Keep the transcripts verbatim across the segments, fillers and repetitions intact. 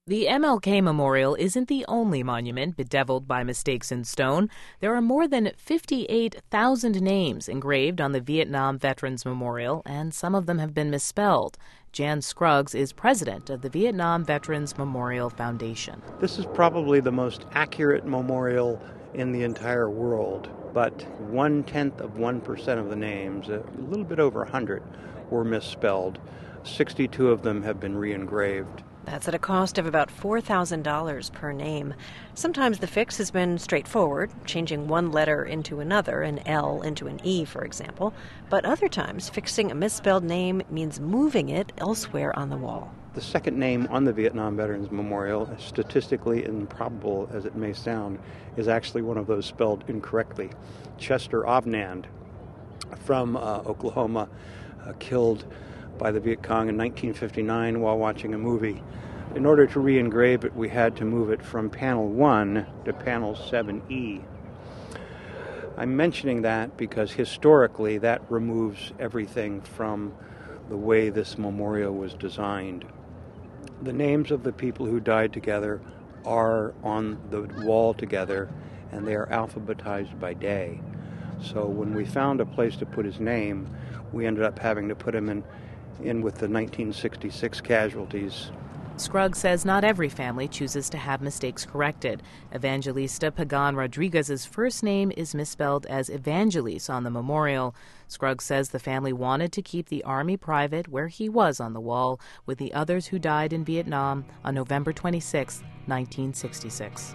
The M L K Memorial isn't the only monument bedeviled by mistakes in stone. There are more than fifty-eight thousand names engraved on the Vietnam Veterans Memorial, and some of them have been misspelled. Jan Scruggs is president of the Vietnam Veterans Memorial Foundation. This is probably the most accurate memorial in the entire world, but one-tenth of one percent of the names, a little bit over one hundred, were misspelled. sixty-two of them have been re-engraved. That's at a cost of about four thousand dollars per name. Sometimes the fix has been straightforward, changing one letter into another, an L into an E, for example. But other times, fixing a misspelled name means moving it elsewhere on the wall. The second name on the Vietnam Veterans Memorial, as statistically improbable as it may sound, is actually one of those spelled incorrectly. Chester Ovnand from uh, Oklahoma, uh, killed by the Viet Cong in nineteen fifty-nine while watching a movie. In order to re-engrave it, we had to move it from panel one to panel seven E. I'm mentioning that because historically that removes everything from the way this memorial was designed. The names of the people who died together are on the wall together, and they are alphabetized by day. So when we found a place to put his name, we ended up having to put him in in with the nineteen sixty-six casualties. Scruggs says not every family chooses to have mistakes corrected. Evangelista Pagan Rodriguez's first name is misspelled as Evangelis on the memorial. Scruggs says the family wanted to keep the Army private where he was on the wall with the others who died in Vietnam on November twenty-sixth, nineteen sixty-six.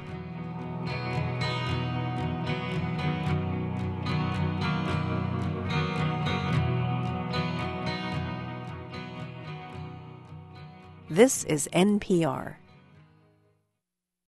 This is N P R.